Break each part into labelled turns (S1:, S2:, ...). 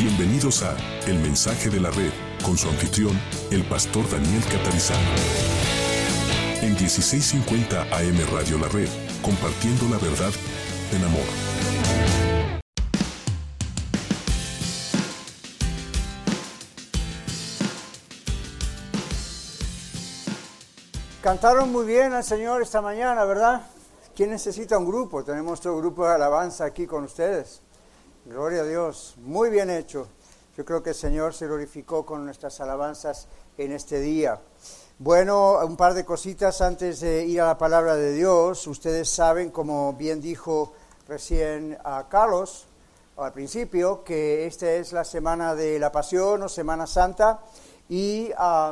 S1: Bienvenidos a El Mensaje de la Red, con su anfitrión, el pastor Daniel Catarizano. En 1650 AM Radio La Red, compartiendo la verdad en amor.
S2: Cantaron muy bien al Señor esta mañana, ¿verdad? ¿Quién necesita un grupo? Tenemos nuestro grupo de alabanza aquí con ustedes. Gloria a Dios, muy bien hecho. Yo creo que el Señor se glorificó con nuestras alabanzas en este día. Bueno, un par de cositas antes de ir a la palabra de Dios. Ustedes saben, como bien dijo recién a Carlos al principio, que esta es la semana de la Pasión o Semana Santa y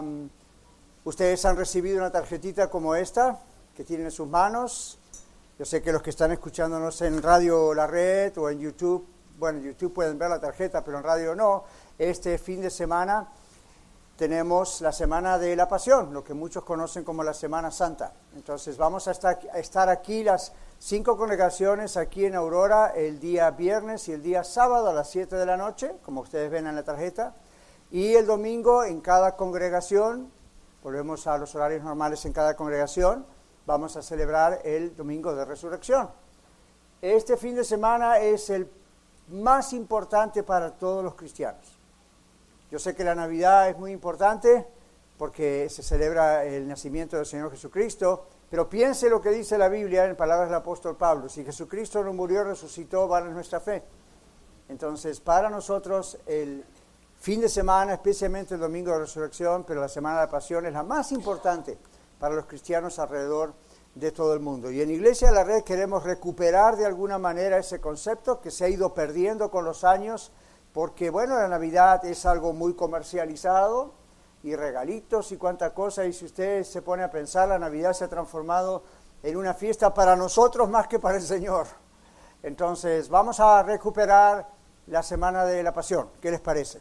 S2: ustedes han recibido una tarjetita como esta que tienen en sus manos. Yo sé que los que están escuchándonos en Radio La Red o en YouTube, bueno, en YouTube pueden ver la tarjeta, pero en radio no. Este fin de semana tenemos la Semana de la Pasión, lo que muchos conocen como la Semana Santa. Entonces vamos a estar aquí las 5 congregaciones aquí en Aurora el día viernes y el día sábado a las 7 de la noche, como ustedes ven en la tarjeta. Y el domingo en cada congregación, volvemos a los horarios normales en cada congregación, vamos a celebrar el Domingo de Resurrección. Este fin de semana es el más importante para todos los cristianos. Yo sé que la Navidad es muy importante porque se celebra el nacimiento del Señor Jesucristo, pero piense lo que dice la Biblia en palabras del apóstol Pablo: si Jesucristo no murió, resucitó, vana es nuestra fe. Entonces, para nosotros el fin de semana, especialmente el Domingo de Resurrección, pero la Semana de la Pasión es la más importante para los cristianos alrededor de todo el mundo. Y en Iglesia de la Red queremos recuperar de alguna manera ese concepto que se ha ido perdiendo con los años, porque bueno, la Navidad es algo muy comercializado y regalitos y cuánta cosa, y si usted se pone a pensar, la Navidad se ha transformado en una fiesta para nosotros más que para el Señor. Entonces vamos a recuperar la Semana de la Pasión. ¿Qué les parece?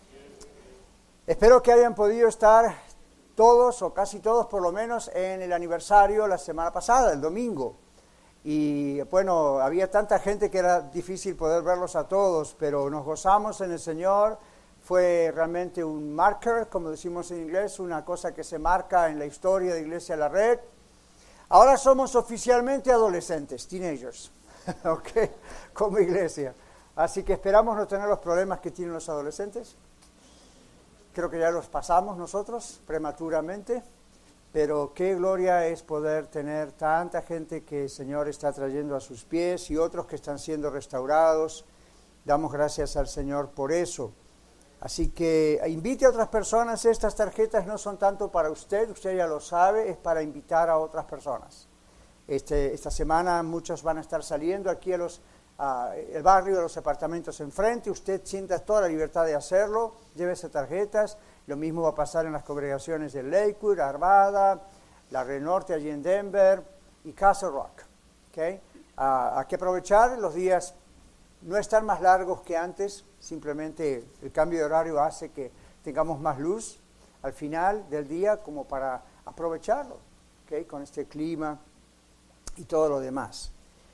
S2: Espero que hayan podido estar todos o casi todos por lo menos en el aniversario la semana pasada, el domingo. Y bueno, había tanta gente que era difícil poder verlos a todos, pero nos gozamos en el Señor. Fue realmente un marker, como decimos en inglés, una cosa que se marca en la historia de Iglesia La Red. Ahora somos oficialmente adolescentes, teenagers, ¿ok? Como iglesia. Así que esperamos no tener los problemas que tienen los adolescentes. Creo que ya los pasamos nosotros prematuramente, pero qué gloria es poder tener tanta gente que el Señor está trayendo a sus pies y otros que están siendo restaurados. Damos gracias al Señor por eso. Así que invite a otras personas. Estas tarjetas no son tanto para usted ya lo sabe, es para invitar a otras personas. Esta semana muchos van a estar saliendo aquí a el barrio, a los apartamentos enfrente. Usted sienta toda la libertad de hacerlo, llévese tarjetas. Lo mismo va a pasar en las congregaciones de Lakewood, Arvada, la Red Norte allí en Denver y Castle Rock. ¿Okay? Hay que aprovechar los días, no están más largos que antes, simplemente el cambio de horario hace que tengamos más luz al final del día como para aprovecharlo, ¿okay? Con este clima y todo lo demás.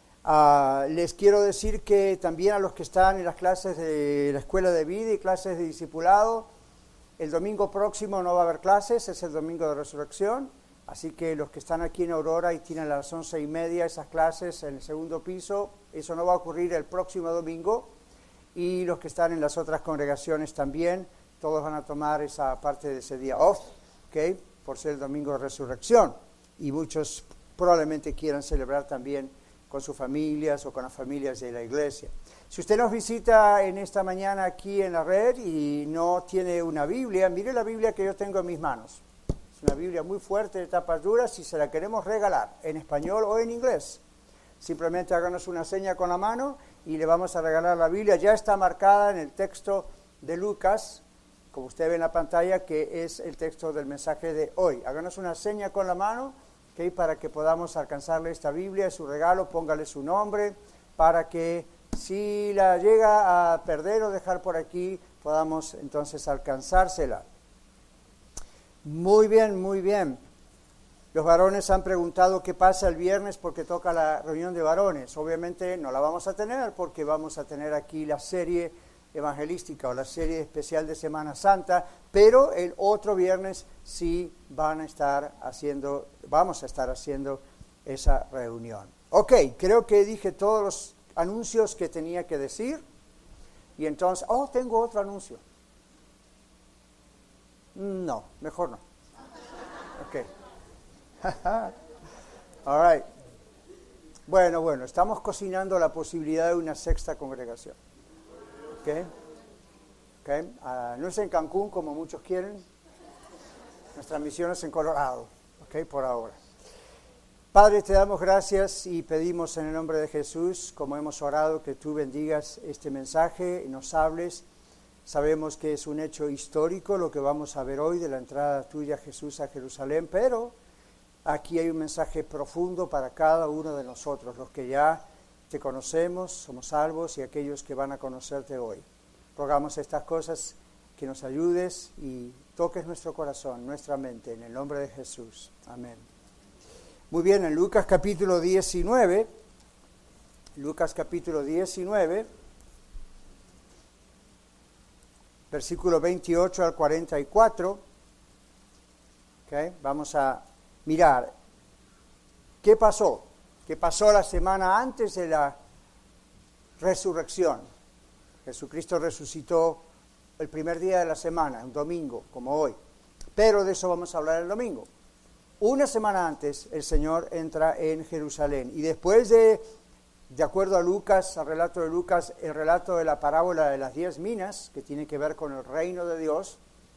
S2: Les quiero decir que también a los que están en las clases de la Escuela de Vida y clases de Discipulado, el domingo próximo no va a haber clases, es el Domingo de Resurrección, así que los que están aquí en Aurora y tienen a las 11:30 esas clases en el segundo piso, eso no va a ocurrir el próximo domingo, y los que están en las otras congregaciones también, todos van a tomar esa parte de ese día off, ¿okay? Por ser el Domingo de Resurrección, y muchos probablemente quieran celebrar también con sus familias o con las familias de la iglesia. Si usted nos visita en esta mañana aquí en la red y no tiene una Biblia, mire la Biblia que yo tengo en mis manos. Es una Biblia muy fuerte, de tapas duras, y se la queremos regalar en español o en inglés. Simplemente háganos una seña con la mano y le vamos a regalar la Biblia. Ya está marcada en el texto de Lucas, como usted ve en la pantalla, que es el texto del mensaje de hoy. Háganos una seña con la mano, ¿okay? Para que podamos alcanzarle esta Biblia, es su regalo, póngale su nombre, para que si la llega a perder o dejar por aquí, podamos entonces alcanzársela. Muy bien, muy bien. Los varones han preguntado qué pasa el viernes porque toca la reunión de varones. Obviamente no la vamos a tener porque vamos a tener aquí la serie evangelística o la serie especial de Semana Santa, pero el otro viernes sí vamos a estar haciendo esa reunión. Ok, creo que dije todos los anuncios que tenía que decir y entonces, tengo otro anuncio. No, mejor no. Ok. All right. Bueno, estamos cocinando la posibilidad de una sexta congregación. Okay. No es en Cancún como muchos quieren. Nuestra misión es en Colorado, por ahora. Padre, te damos gracias y pedimos en el nombre de Jesús, como hemos orado, que tú bendigas este mensaje y nos hables. Sabemos que es un hecho histórico lo que vamos a ver hoy de la entrada tuya, Jesús, a Jerusalén, pero aquí hay un mensaje profundo para cada uno de nosotros, los que ya te conocemos, somos salvos, y aquellos que van a conocerte hoy. Rogamos estas cosas, que nos ayudes y toques nuestro corazón, nuestra mente, en el nombre de Jesús. Amén. Muy bien, en Lucas capítulo 19, versículo 28 al 44, vamos a mirar qué pasó la semana antes de la resurrección. Jesucristo resucitó el primer día de la semana, un domingo, como hoy, pero de eso vamos a hablar el domingo. Una semana antes, el Señor entra en Jerusalén, y después de acuerdo a Lucas, al relato de Lucas, el relato de la parábola de las 10 minas, que tiene que ver con el reino de Dios,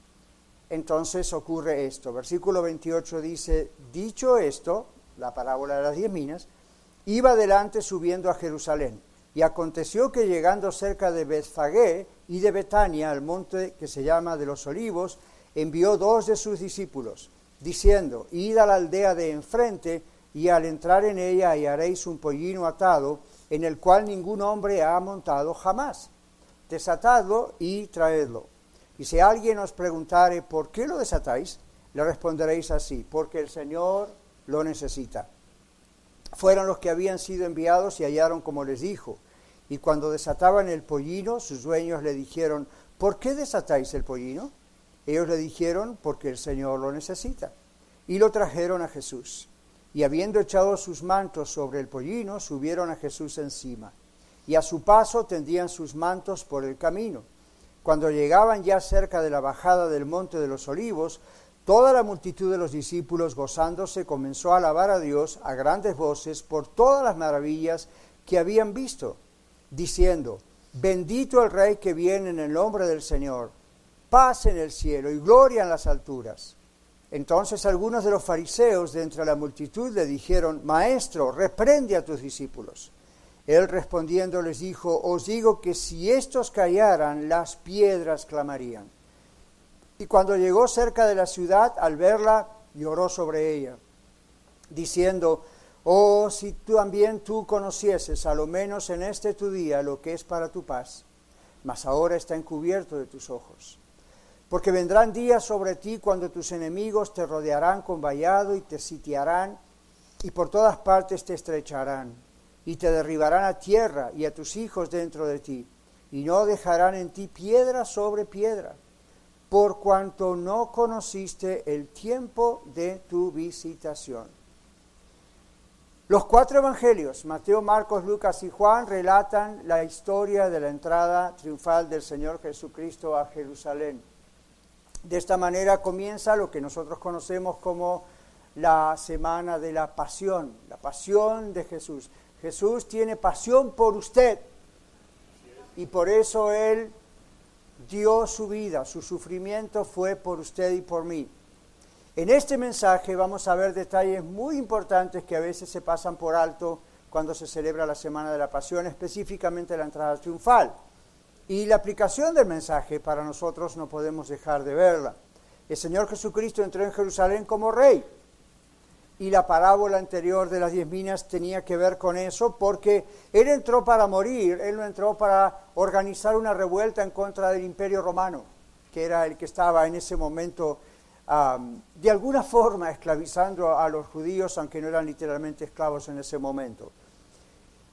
S2: entonces ocurre esto. Versículo 28 dice, dicho esto, la parábola de las 10 minas, iba adelante subiendo a Jerusalén. Y aconteció que llegando cerca de Betfagé y de Betania, al monte que se llama de los Olivos, envió 2 de sus discípulos, diciendo, id a la aldea de enfrente, y al entrar en ella hallaréis un pollino atado, en el cual ningún hombre ha montado jamás. Desatadlo y traedlo. Y si alguien os preguntare, ¿por qué lo desatáis?, le responderéis así, porque el Señor lo necesita. Fueron los que habían sido enviados y hallaron como les dijo. Y cuando desataban el pollino, sus dueños le dijeron, ¿por qué desatáis el pollino? Ellos le dijeron, porque el Señor lo necesita. Y lo trajeron a Jesús. Y habiendo echado sus mantos sobre el pollino, subieron a Jesús encima. Y a su paso tendían sus mantos por el camino. Cuando llegaban ya cerca de la bajada del monte de los Olivos, toda la multitud de los discípulos, gozándose, comenzó a alabar a Dios a grandes voces por todas las maravillas que habían visto, diciendo, bendito el Rey que viene en el nombre del Señor, paz en el cielo y gloria en las alturas. Entonces algunos de los fariseos de entre la multitud le dijeron, Maestro, reprende a tus discípulos. Él respondiendo les dijo, os digo que si estos callaran, las piedras clamarían. Y cuando llegó cerca de la ciudad, al verla, lloró sobre ella, diciendo, oh, si también tú conocieses, a lo menos en este tu día, lo que es para tu paz, mas ahora está encubierto de tus ojos. Porque vendrán días sobre ti cuando tus enemigos te rodearán con vallado y te sitiarán, y por todas partes te estrecharán, y te derribarán a tierra y a tus hijos dentro de ti, y no dejarán en ti piedra sobre piedra, por cuanto no conociste el tiempo de tu visitación. Los 4 evangelios, Mateo, Marcos, Lucas y Juan, relatan la historia de la entrada triunfal del Señor Jesucristo a Jerusalén. De esta manera comienza lo que nosotros conocemos como la semana de la pasión de Jesús. Jesús tiene pasión por usted y por eso Él dio su vida, su sufrimiento fue por usted y por mí. En este mensaje vamos a ver detalles muy importantes que a veces se pasan por alto cuando se celebra la Semana de la Pasión, específicamente la entrada triunfal. Y la aplicación del mensaje para nosotros no podemos dejar de verla. El Señor Jesucristo entró en Jerusalén como rey. Y la parábola anterior de las 10 minas tenía que ver con eso, porque Él entró para morir, Él no entró para organizar una revuelta en contra del Imperio Romano, que era el que estaba en ese momento de alguna forma esclavizando a los judíos, aunque no eran literalmente esclavos en ese momento.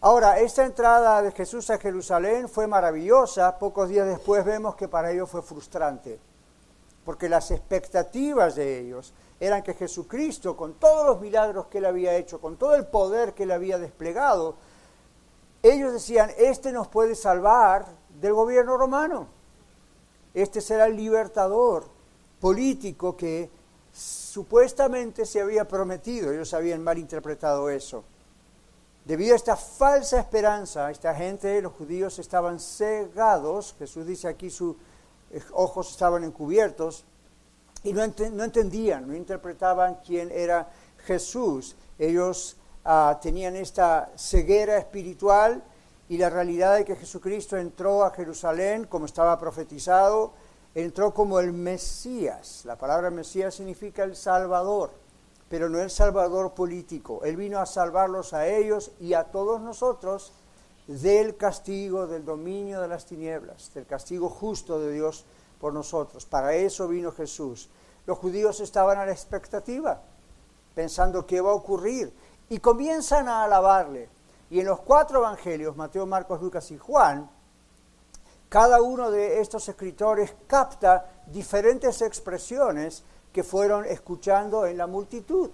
S2: Ahora, esta entrada de Jesús a Jerusalén fue maravillosa. Pocos días después vemos que para ellos fue frustrante, porque las expectativas de ellos eran que Jesucristo, con todos los milagros que Él había hecho, con todo el poder que Él había desplegado, ellos decían, este nos puede salvar del gobierno romano. Este será el libertador político que supuestamente se había prometido. Ellos habían malinterpretado eso. Debido a esta falsa esperanza, esta gente, los judíos, estaban cegados. Jesús dice aquí, sus ojos estaban encubiertos y no entendían, no interpretaban quién era Jesús. Ellos tenían esta ceguera espiritual y la realidad de que Jesucristo entró a Jerusalén como estaba profetizado, entró como el Mesías. La palabra Mesías significa el Salvador, pero no el Salvador político. Él vino a salvarlos a ellos y a todos nosotros del castigo, del dominio de las tinieblas, del castigo justo de Dios por nosotros. Para eso vino Jesús. Los judíos estaban a la expectativa, pensando qué va a ocurrir, y comienzan a alabarle. Y en los 4 evangelios, Mateo, Marcos, Lucas y Juan, cada uno de estos escritores capta diferentes expresiones que fueron escuchando en la multitud.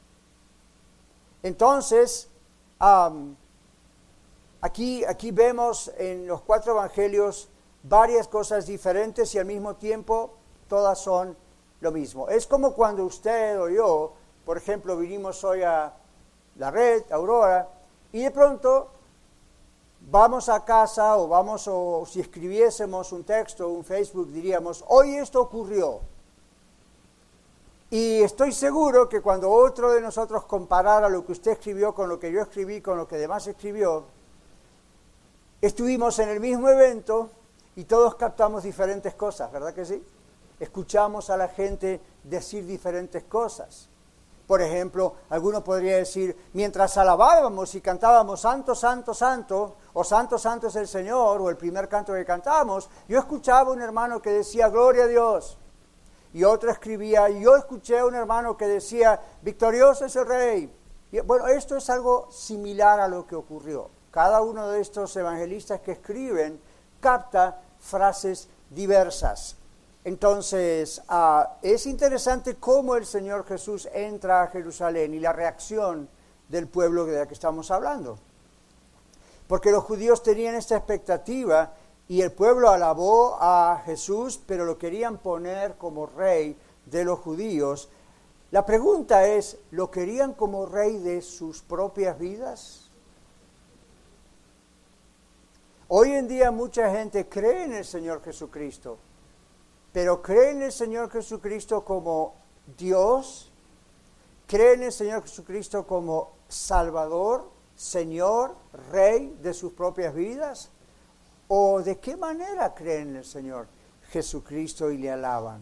S2: Entonces, aquí vemos en los 4 evangelios varias cosas diferentes y al mismo tiempo todas son lo mismo. Es como cuando usted o yo, por ejemplo, vinimos hoy a la red, Aurora, y de pronto vamos a casa o si escribiésemos un texto, un Facebook, diríamos, hoy esto ocurrió. Y estoy seguro que cuando otro de nosotros comparara lo que usted escribió con lo que yo escribí, con lo que demás escribió, estuvimos en el mismo evento y todos captamos diferentes cosas, ¿verdad que sí? Escuchamos a la gente decir diferentes cosas. Por ejemplo, alguno podría decir, mientras alabábamos y cantábamos Santo, Santo, Santo, o Santo, Santo es el Señor, o el primer canto que cantábamos, yo escuchaba a un hermano que decía, Gloria a Dios. Y otro escribía, y yo escuché a un hermano que decía, victorioso es el Rey. Y, bueno, esto es algo similar a lo que ocurrió. Cada uno de estos evangelistas que escriben capta frases diversas. Entonces, es interesante cómo el Señor Jesús entra a Jerusalén y la reacción del pueblo de la que estamos hablando. Porque los judíos tenían esta expectativa y el pueblo alabó a Jesús, pero lo querían poner como rey de los judíos. La pregunta es, ¿lo querían como rey de sus propias vidas? Hoy en día mucha gente cree en el Señor Jesucristo, pero cree en el Señor Jesucristo como Dios, cree en el Señor Jesucristo como Salvador, Señor, Rey de sus propias vidas, o de qué manera creen en el Señor Jesucristo y le alaban.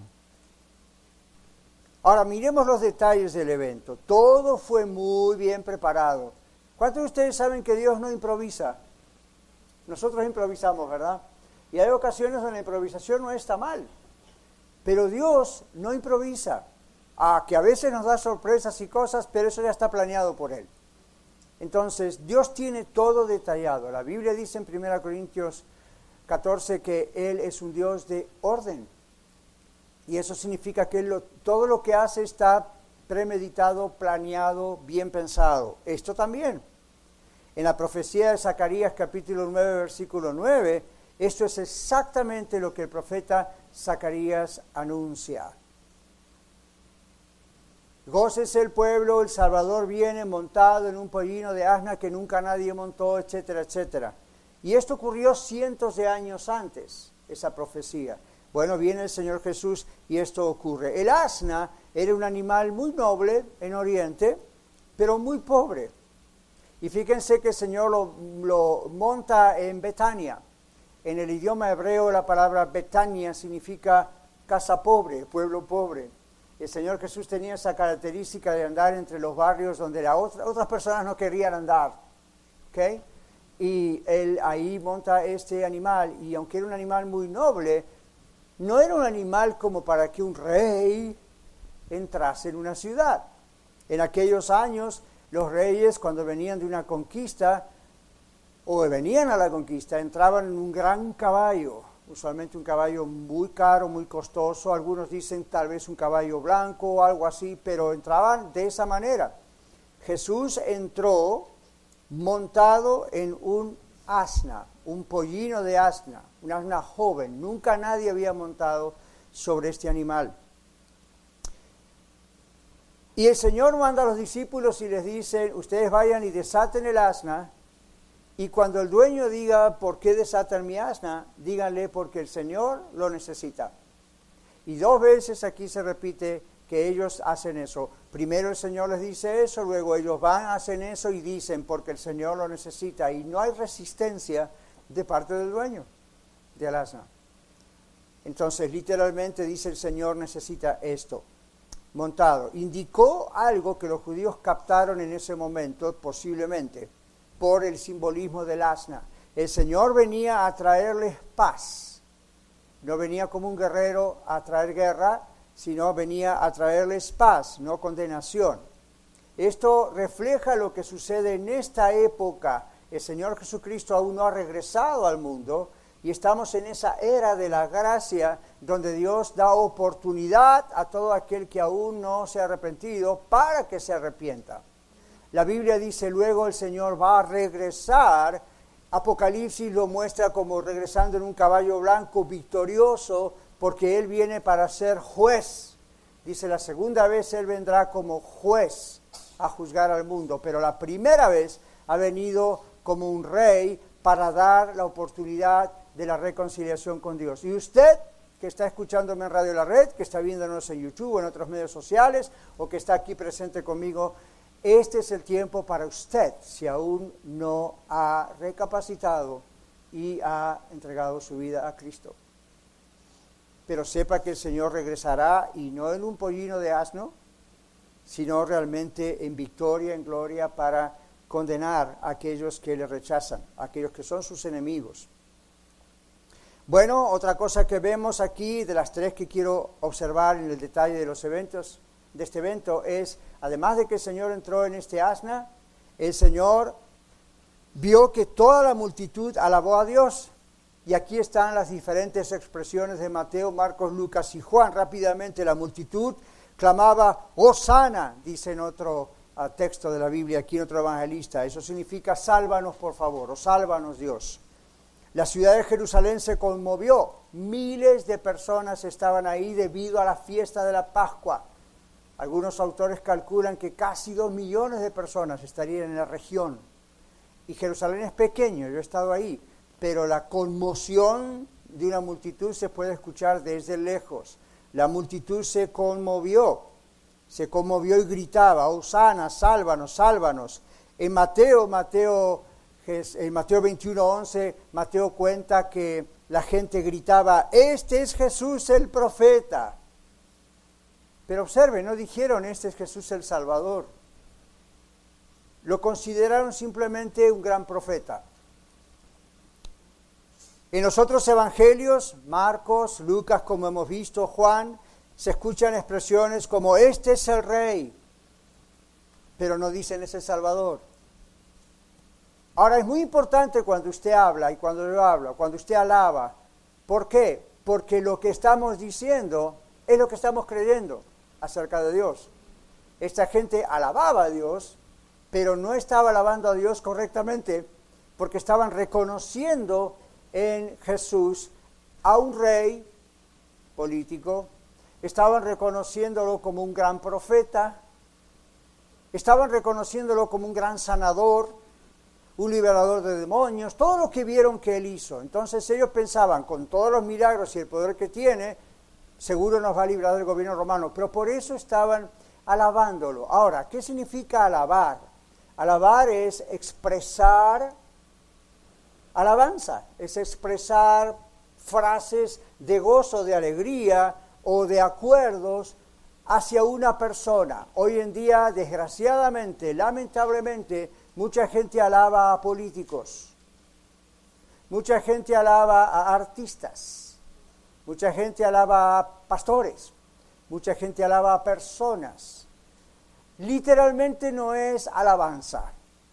S2: Ahora miremos los detalles del evento. Todo fue muy bien preparado. ¿Cuántos de ustedes saben que Dios no improvisa? Nosotros improvisamos, ¿verdad? Y hay ocasiones donde la improvisación no está mal. Pero Dios no improvisa, que a veces nos da sorpresas y cosas, pero eso ya está planeado por Él. Entonces, Dios tiene todo detallado. La Biblia dice en 1 Corintios 14 que Él es un Dios de orden. Y eso significa que todo lo que hace está premeditado, planeado, bien pensado. Esto también. En la profecía de Zacarías capítulo 9, versículo 9, esto es exactamente lo que el profeta Zacarías anuncia. Gócese el pueblo, el Salvador viene montado en un pollino de asna que nunca nadie montó, etcétera, etcétera. Y esto ocurrió cientos de años antes, esa profecía. Bueno, viene el Señor Jesús y esto ocurre. El asna era un animal muy noble en Oriente, pero muy pobre. Y fíjense que el Señor lo monta en Betania. En el idioma hebreo la palabra Betania significa casa pobre, pueblo pobre. El Señor Jesús tenía esa característica de andar entre los barrios donde otras personas no querían andar. ¿Okay? Y Él ahí monta este animal. Y aunque era un animal muy noble, no era un animal como para que un rey entrase en una ciudad. En aquellos años, los reyes, cuando venían de una conquista, o venían a la conquista, entraban en un gran caballo, usualmente un caballo muy caro, muy costoso, algunos dicen tal vez un caballo blanco o algo así, pero entraban de esa manera. Jesús entró montado en un asna, un pollino de asna, un asna joven. Nunca nadie había montado sobre este animal. Y el Señor manda a los discípulos y les dice, ustedes vayan y desaten el asna, y cuando el dueño diga, ¿por qué desatan mi asna?, díganle, porque el Señor lo necesita. Y 2 veces aquí se repite que ellos hacen eso. Primero el Señor les dice eso, luego ellos van, hacen eso y dicen, porque el Señor lo necesita. Y no hay resistencia de parte del dueño del asna. Entonces, literalmente dice, el Señor necesita esto. Montado. Indicó algo que los judíos captaron en ese momento, posiblemente, por el simbolismo del asna. El Señor venía a traerles paz. No venía como un guerrero a traer guerra, sino venía a traerles paz, no condenación. Esto refleja lo que sucede en esta época. El Señor Jesucristo aún no ha regresado al mundo y estamos en esa era de la gracia donde Dios da oportunidad a todo aquel que aún no se ha arrepentido para que se arrepienta. La Biblia dice, luego el Señor va a regresar. Apocalipsis lo muestra como regresando en un caballo blanco victorioso, porque Él viene para ser juez. Dice, la segunda vez Él vendrá como juez a juzgar al mundo, pero la primera vez ha venido como un rey para dar la oportunidad de la reconciliación con Dios. Y usted, que está escuchándome en Radio La Red, que está viéndonos en YouTube o en otros medios sociales, o que está aquí presente conmigo, este es el tiempo para usted, si aún no ha recapacitado y ha entregado su vida a Cristo. Pero sepa que el Señor regresará, y no en un pollino de asno, sino realmente en victoria, en gloria, para condenar a aquellos que le rechazan, a aquellos que son sus enemigos. Bueno, otra cosa que vemos aquí, de las 3 que quiero observar en el detalle de los eventos, de este evento, es, además de que el Señor entró en este asna, el Señor vio que toda la multitud alabó a Dios. Y aquí están las diferentes expresiones de Mateo, Marcos, Lucas y Juan. Rápidamente, la multitud clamaba, ¡Hosana!, dice en otro texto de la Biblia, aquí en otro evangelista. Eso significa, sálvanos por favor, o sálvanos Dios. La ciudad de Jerusalén se conmovió. Miles de personas estaban ahí debido a la fiesta de la Pascua. Algunos autores calculan que casi 2 millones de personas estarían en la región. Y Jerusalén es pequeño, yo he estado ahí, pero la conmoción de una multitud se puede escuchar desde lejos. La multitud se conmovió y gritaba, Hosana, sálvanos, sálvanos. En Mateo 21:11, Mateo cuenta que la gente gritaba, este es Jesús el profeta. Pero observen, no dijeron, este es Jesús el Salvador. Lo consideraron simplemente un gran profeta. En los otros evangelios, Marcos, Lucas, como hemos visto, Juan, se escuchan expresiones como, este es el Rey, pero no dicen es el Salvador. Ahora, es muy importante cuando usted habla y cuando yo hablo, cuando usted alaba. ¿Por qué? Porque lo que estamos diciendo es lo que estamos creyendo acerca de Dios. Esta gente alababa a Dios, pero no estaba alabando a Dios correctamente, porque estaban reconociendo en Jesús a un rey político, estaban reconociéndolo como un gran profeta, estaban reconociéndolo como un gran sanador, un liberador de demonios, todo lo que vieron que él hizo. Entonces ellos pensaban, con todos los milagros y el poder que tiene, seguro nos va a librar del gobierno romano, pero por eso estaban alabándolo. Ahora, ¿qué significa alabar? Alabar es expresar alabanza, es expresar frases de gozo, de alegría o de acuerdos hacia una persona. Hoy en día, desgraciadamente, lamentablemente, mucha gente alaba a políticos, mucha gente alaba a artistas, mucha gente alaba a pastores, mucha gente alaba a personas. Literalmente no es alabanza.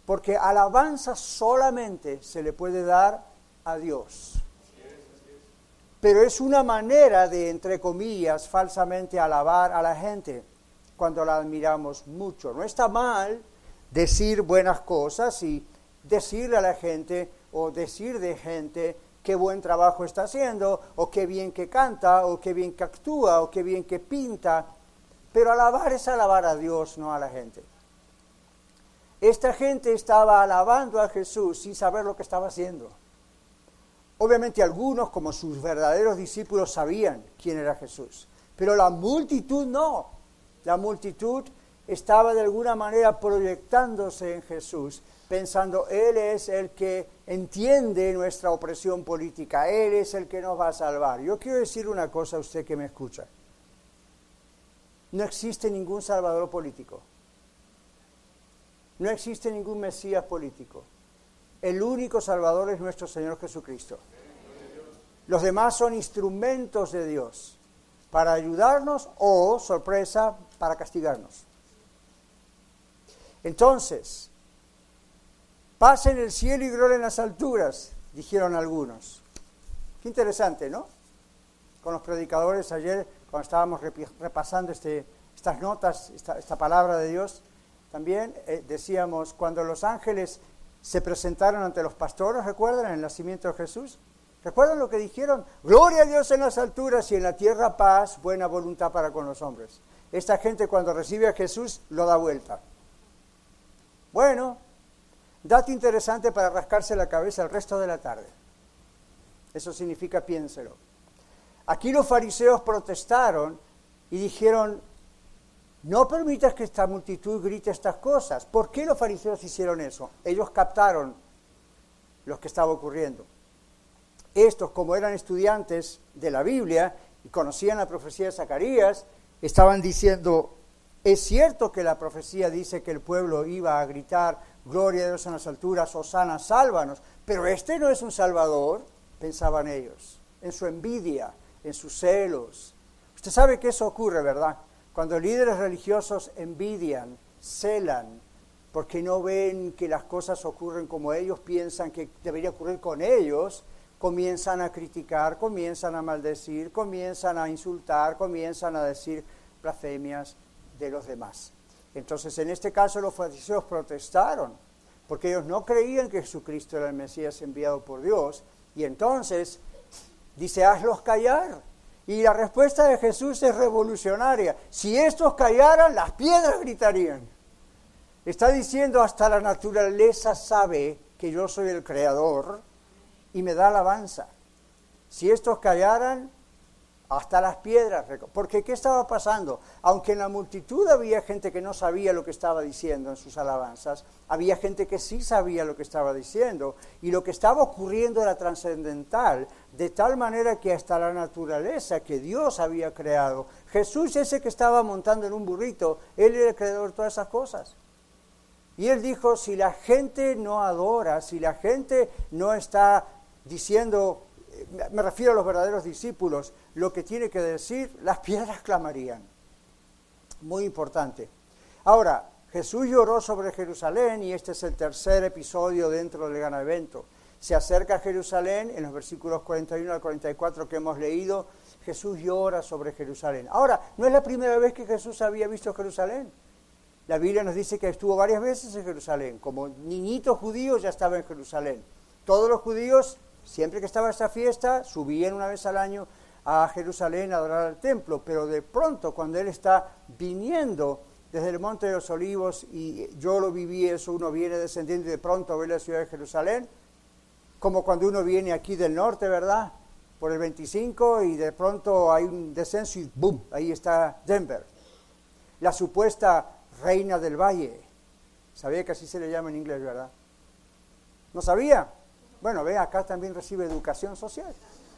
S2: porque alabanza solamente se le puede dar a Dios. Pero es una manera de, entre comillas, falsamente alabar a la gente cuando la admiramos mucho. No está mal decir buenas cosas y decirle a la gente o decir de gente qué buen trabajo está haciendo, o qué bien que canta, o qué bien que actúa, o qué bien que pinta. Pero alabar es alabar a Dios, no a la gente. Esta gente estaba alabando a Jesús sin saber lo que estaba haciendo. Obviamente algunos, como sus verdaderos discípulos, sabían quién era Jesús, pero la multitud no. La multitud estaba de alguna manera proyectándose en Jesús, pensando, Él es el que entiende nuestra opresión política, Él es el que nos va a salvar. Yo quiero decir una cosa a usted que me escucha. No existe ningún salvador político. No existe ningún Mesías político. El único Salvador es nuestro Señor Jesucristo. Los demás son instrumentos de Dios para ayudarnos o, sorpresa, para castigarnos. Entonces, paz en el cielo y gloria en las alturas, dijeron algunos. Qué interesante, ¿no? Con los predicadores ayer, cuando estábamos repasando estas notas, esta palabra de Dios, también decíamos, cuando los ángeles se presentaron ante los pastores, ¿recuerdan el nacimiento de Jesús? ¿Recuerdan lo que dijeron? Gloria a Dios en las alturas y en la tierra paz, buena voluntad para con los hombres. Esta gente cuando recibe a Jesús lo da vuelta. Bueno, dato interesante para rascarse la cabeza el resto de la tarde. Eso significa piénselo. Aquí los fariseos protestaron y dijeron, no permitas que esta multitud grite estas cosas. ¿Por qué los fariseos hicieron eso? Ellos captaron lo que estaba ocurriendo. Estos, como eran estudiantes de la Biblia y conocían la profecía de Zacarías, estaban diciendo, es cierto que la profecía dice que el pueblo iba a gritar, gloria a Dios en las alturas, hosana, sálvanos, pero este no es un salvador, pensaban ellos, en su envidia, en sus celos. Usted sabe que eso ocurre, ¿verdad? Cuando líderes religiosos envidian, celan, porque no ven que las cosas ocurren como ellos piensan que debería ocurrir con ellos, comienzan a criticar, comienzan a maldecir, comienzan a insultar, comienzan a decir blasfemias de los demás. Entonces, en este caso, los fariseos protestaron, porque ellos no creían que Jesucristo era el Mesías enviado por Dios, y entonces dice, hazlos callar. Y la respuesta de Jesús es revolucionaria. Si estos callaran, las piedras gritarían. Está diciendo, hasta la naturaleza sabe que yo soy el Creador y me da alabanza. Si estos callaran, hasta las piedras. Porque ¿qué estaba pasando? Aunque en la multitud había gente que no sabía lo que estaba diciendo en sus alabanzas, había gente que sí sabía lo que estaba diciendo, y lo que estaba ocurriendo era trascendental, de tal manera que hasta la naturaleza que Dios había creado, Jesús ese que estaba montando en un burrito, Él era el creador de todas esas cosas. Y Él dijo, si la gente no adora, si la gente no está diciendo, me refiero a los verdaderos discípulos, lo que tiene que decir, las piedras clamarían. Muy importante. Ahora, Jesús lloró sobre Jerusalén y este es el tercer episodio dentro del gran evento. Se acerca a Jerusalén, en los versículos 41 al 44 que hemos leído, Jesús llora sobre Jerusalén. Ahora, no es la primera vez que Jesús había visto Jerusalén. La Biblia nos dice que estuvo varias veces en Jerusalén. Como niñito judío ya estaba en Jerusalén. Todos los judíos, siempre que estaba esta fiesta, subían una vez al año a Jerusalén a adorar al templo, pero de pronto cuando Él está viniendo desde el Monte de los Olivos, y yo lo viví eso, uno viene descendiendo y de pronto ve la ciudad de Jerusalén, como cuando uno viene aquí del norte, ¿verdad?, por el 25 y de pronto hay un descenso y ¡boom!, ahí está Denver, la supuesta reina del valle. Sabía que así se le llama en inglés, ¿verdad? ¿No sabía? Bueno, ve, acá también recibe educación social.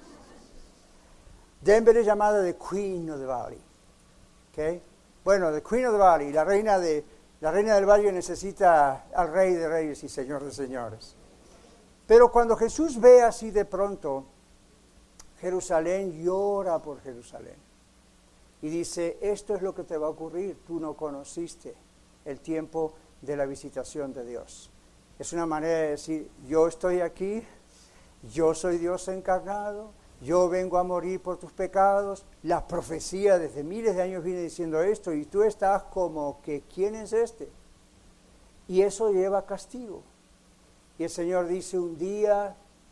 S2: Denver es llamada the Queen of the Valley. ¿Okay? Bueno, the Queen of the Valley, la reina del valle necesita al Rey de Reyes y Señor de Señores. Pero cuando Jesús ve así de pronto Jerusalén, llora por Jerusalén. Y dice, esto es lo que te va a ocurrir, tú no conociste el tiempo de la visitación de Dios. Es una manera de decir, yo estoy aquí, yo soy Dios encarnado, yo vengo a morir por tus pecados. La profecía desde miles de años viene diciendo esto y tú estás como que, ¿quién es este? Y eso lleva castigo. Y el Señor dice, un día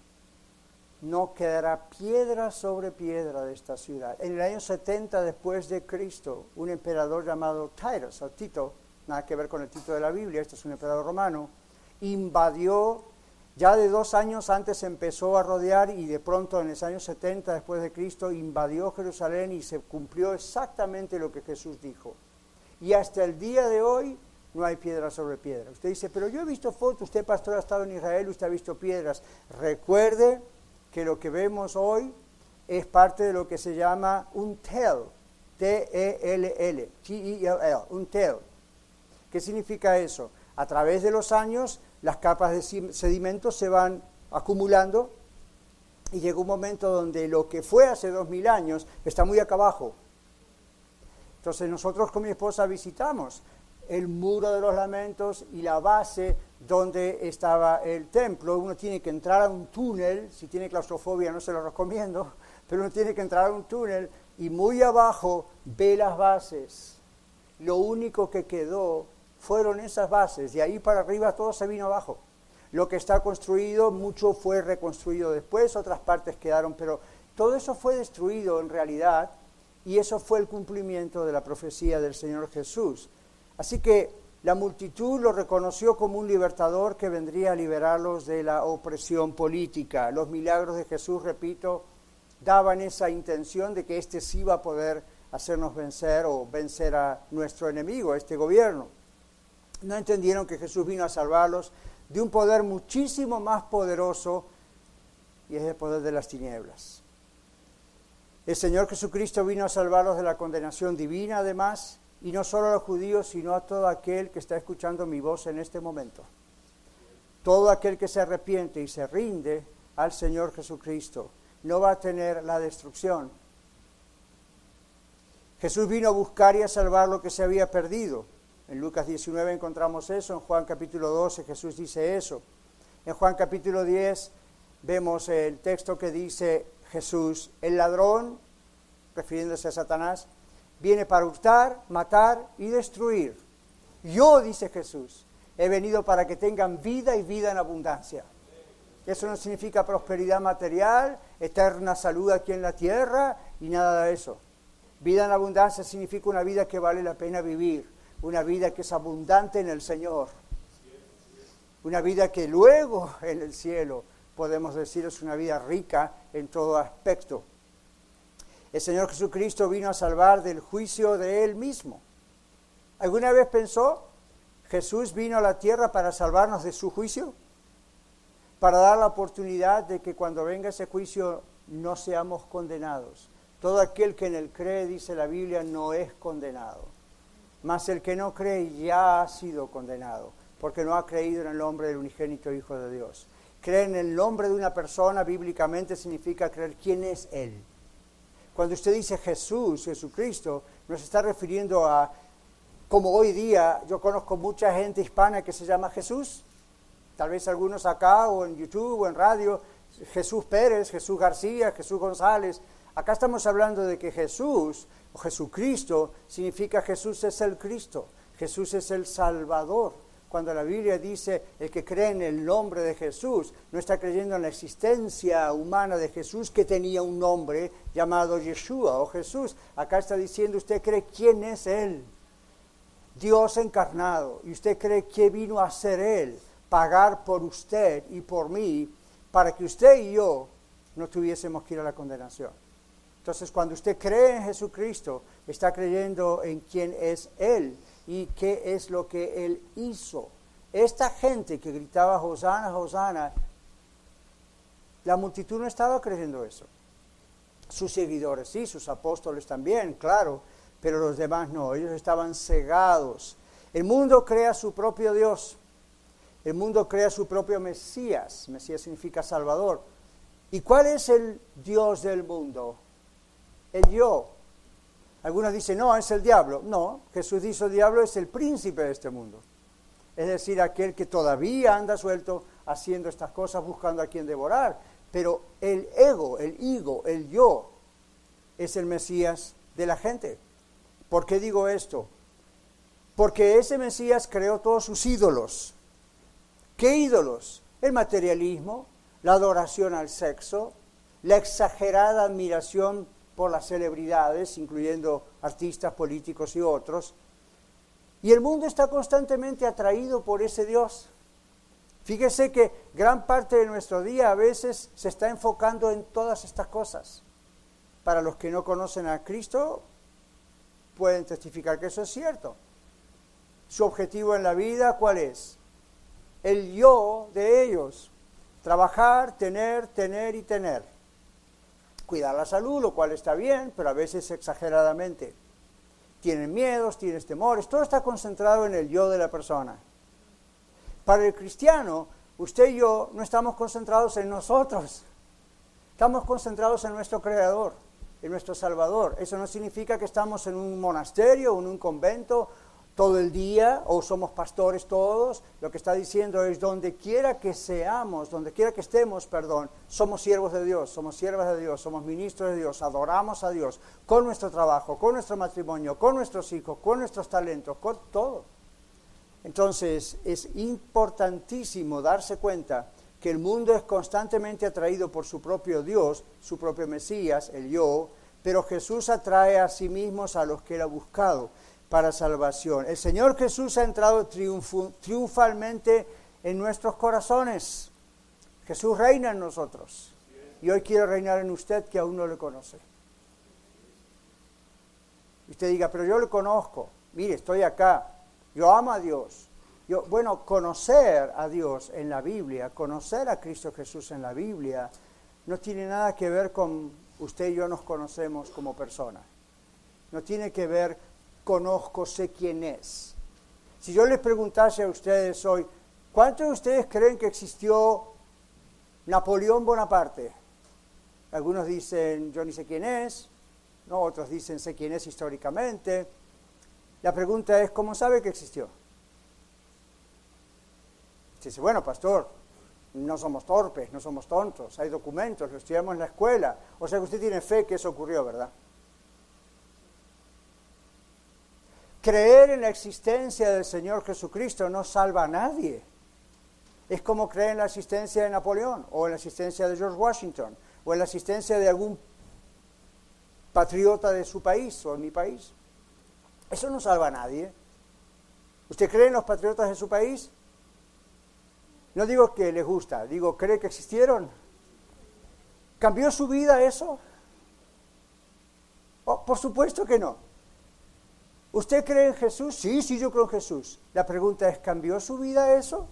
S2: no quedará piedra sobre piedra de esta ciudad. En el año 70 después de Cristo, un emperador llamado Titus, o Tito, nada que ver con el Tito de la Biblia, este es un emperador romano, invadió, ya de 2 años antes empezó a rodear y de pronto en los años 70 después de Cristo invadió Jerusalén y se cumplió exactamente lo que Jesús dijo. Y hasta el día de hoy no hay piedra sobre piedra. Usted dice, pero yo he visto fotos, usted pastor ha estado en Israel, usted ha visto piedras. Recuerde que lo que vemos hoy es parte de lo que se llama un tel, T-E-L-L, T-E-L-L, un tel. ¿Qué significa eso? A través de los años, las capas de sedimentos se van acumulando y llega un momento donde lo que fue hace 2000 años está muy acá abajo. Entonces nosotros con mi esposa visitamos el muro de los lamentos y la base donde estaba el templo. Uno tiene que entrar a un túnel, si tiene claustrofobia no se lo recomiendo, pero uno tiene que entrar a un túnel y muy abajo ve las bases. Lo único que quedó fueron esas bases, de ahí para arriba todo se vino abajo. Lo que está construido, mucho fue reconstruido después, otras partes quedaron, pero todo eso fue destruido en realidad y eso fue el cumplimiento de la profecía del Señor Jesús. Así que la multitud lo reconoció como un libertador que vendría a liberarlos de la opresión política. Los milagros de Jesús, repito, daban esa intención de que éste sí iba a poder hacernos vencer o vencer a nuestro enemigo, a este gobierno. No entendieron que Jesús vino a salvarlos de un poder muchísimo más poderoso y es el poder de las tinieblas. El Señor Jesucristo vino a salvarlos de la condenación divina además, y no solo a los judíos, sino a todo aquel que está escuchando mi voz en este momento. Todo aquel que se arrepiente y se rinde al Señor Jesucristo no va a tener la destrucción. Jesús vino a buscar y a salvar lo que se había perdido. En Lucas 19 encontramos eso, en Juan capítulo 12 Jesús dice eso. En Juan capítulo 10 vemos el texto que dice Jesús, el ladrón, refiriéndose a Satanás, viene para hurtar, matar y destruir. Yo, dice Jesús, he venido para que tengan vida y vida en abundancia. Eso no significa prosperidad material, eterna salud aquí en la tierra y nada de eso. Vida en abundancia significa una vida que vale la pena vivir, una vida que es abundante en el Señor, una vida que luego en el cielo podemos decir es una vida rica en todo aspecto. El Señor Jesucristo vino a salvar del juicio de Él mismo. ¿Alguna vez pensó, Jesús vino a la tierra para salvarnos de su juicio? Para dar la oportunidad de que cuando venga ese juicio no seamos condenados. Todo aquel que en Él cree, dice la Biblia, no es condenado. Mas el que no cree ya ha sido condenado, porque no ha creído en el nombre del unigénito Hijo de Dios. Creer en el nombre de una persona bíblicamente significa creer quién es Él. Cuando usted dice Jesús, Jesucristo, no se está refiriendo a, como hoy día, yo conozco mucha gente hispana que se llama Jesús, tal vez algunos acá o en YouTube o en radio, Jesús Pérez, Jesús García, Jesús González. Acá estamos hablando de que Jesús o Jesucristo significa Jesús es el Cristo, Jesús es el Salvador. Cuando la Biblia dice el que cree en el nombre de Jesús, no está creyendo en la existencia humana de Jesús que tenía un nombre llamado Yeshua o Jesús. Acá está diciendo usted cree quién es Él, Dios encarnado, y usted cree que vino a ser Él, pagar por usted y por mí, para que usted y yo no tuviésemos que ir a la condenación. Entonces, cuando usted cree en Jesucristo, está creyendo en quién es Él y qué es lo que Él hizo. Esta gente que gritaba, Hosana, Hosana, la multitud no estaba creyendo eso. Sus seguidores sí, sus apóstoles también, claro, pero los demás no, ellos estaban cegados. El mundo crea su propio Dios, el mundo crea su propio Mesías. Mesías significa Salvador. ¿Y cuál es el Dios del mundo? El yo. Algunos dicen, no, es el diablo. No, Jesús dice el diablo es el príncipe de este mundo. es decir, aquel que todavía anda suelto haciendo estas cosas, buscando a quien devorar. Pero el ego, el yo, es el Mesías de la gente. ¿Por qué digo esto? Porque ese Mesías creó todos sus ídolos. ¿Qué ídolos? El materialismo, la adoración al sexo, la exagerada admiración por las celebridades, incluyendo artistas, políticos y otros. Y el mundo está constantemente atraído por ese Dios. Fíjese que gran parte de nuestro día a veces se está enfocando en todas estas cosas. Para los que no conocen a Cristo, pueden testificar que eso es cierto. Su objetivo en la vida, ¿cuál es? El yo de ellos. Trabajar, tener y tener. Cuidar la salud, lo cual está bien, pero a veces exageradamente. Tienen miedos, tienen temores, todo está concentrado en el yo de la persona. Para el cristiano, usted y yo no estamos concentrados en nosotros. Estamos concentrados en nuestro Creador, en nuestro Salvador. Eso no significa que estamos en un monasterio o en un convento todo el día, o somos pastores todos. Lo que está diciendo es, donde quiera que seamos, donde quiera que estemos, somos siervos de Dios, somos siervas de Dios, somos ministros de Dios, adoramos a Dios, con nuestro trabajo, con nuestro matrimonio, con nuestros hijos, con nuestros talentos, con todo. Entonces, es importantísimo darse cuenta que el mundo es constantemente atraído por su propio Dios, su propio Mesías, el yo, pero Jesús atrae a sí mismo a los que Él ha buscado para salvación. El Señor Jesús ha entrado triunfalmente en nuestros corazones. Jesús reina en nosotros. Y hoy quiere reinar en usted que aún no le conoce. Y usted diga, pero yo le conozco. Mire, estoy acá. Yo amo a Dios. Conocer a Dios en la Biblia, conocer a Cristo Jesús en la Biblia, no tiene nada que ver con usted y yo nos conocemos como personas. No tiene que ver, conozco, sé quién es. Si yo les preguntase a ustedes hoy, ¿cuántos de ustedes creen que existió Napoleón Bonaparte? Algunos dicen, yo ni sé quién es, ¿no? Otros dicen, sé quién es históricamente. La pregunta es, ¿cómo sabe que existió? Dice, bueno, pastor, no somos torpes, no somos tontos, hay documentos, lo estudiamos en la escuela. O sea que usted tiene fe que eso ocurrió, ¿verdad? Creer en la existencia del Señor Jesucristo no salva a nadie. Es como creer en la existencia de Napoleón, o en la existencia de George Washington, o en la existencia de algún patriota de su país o de mi país. Eso no salva a nadie. ¿Usted cree en los patriotas de su país? No digo que les gusta, digo, ¿cree que existieron? ¿Cambió su vida eso? Oh, por supuesto que no. ¿Usted cree en Jesús? Sí, yo creo en Jesús. La pregunta es, ¿cambió su vida eso?